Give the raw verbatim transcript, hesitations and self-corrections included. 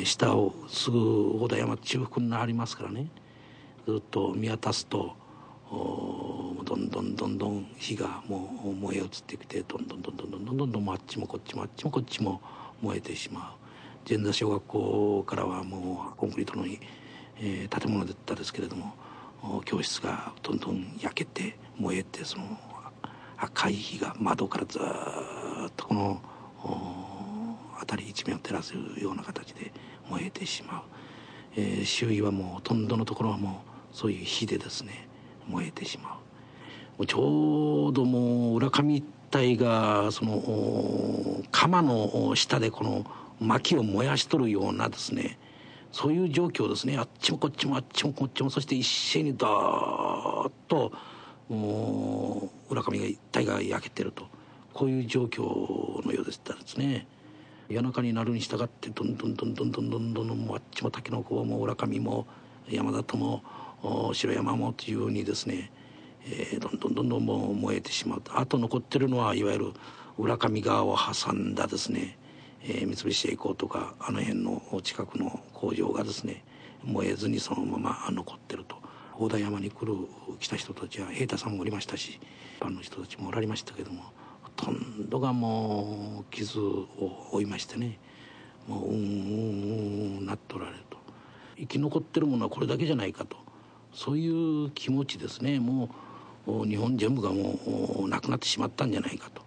ー、下をすぐ小田山中腹にありますからね、ずっと見渡すとどんどんどんどん火がもう燃え移ってきて、どんどんどんどんどんどんどんどんあっちもこっちもあっちもこっちも燃えてしまう。前座小学校からはもうコンクリートの、えー、建物だったですけれども、教室がどんどん焼けて燃えて、その赤い火が窓からずっとこの辺り一面を照らすような形で燃えてしまう。えー、周囲はもうほとんどのところはもうそういう火でですね燃えてしまう。もうちょうどもう浦上一帯がその窯の下でこの薪を燃やしとるようなですね、そういう状況ですね。あっちもこっちもあっちもこっちも、そして一斉にダーッと浦上が一帯が焼けてると、こういう状況のようでしたですね。夜中になるに従ってどんどんどんどんどんどんどんどんもうあっちも竹の子も浦上も山里も白山もというようにですね、えー、どんどんどんどんもう燃えてしまうと。あと残ってるのはいわゆる浦上川を挟んだですね、えー、三菱重工とかあの辺の近くの工場がですね燃えずにそのまま残ってると。大田山に来る来た人たちは平太さんもおりましたし、一般の人たちもおられましたけども、ほとんどがもう傷を負いましてね、もううんうんうんなっておられると。生き残ってるものはこれだけじゃないかと、そういう気持ちですね。もう日本全部がもうなくなってしまったんじゃないかと。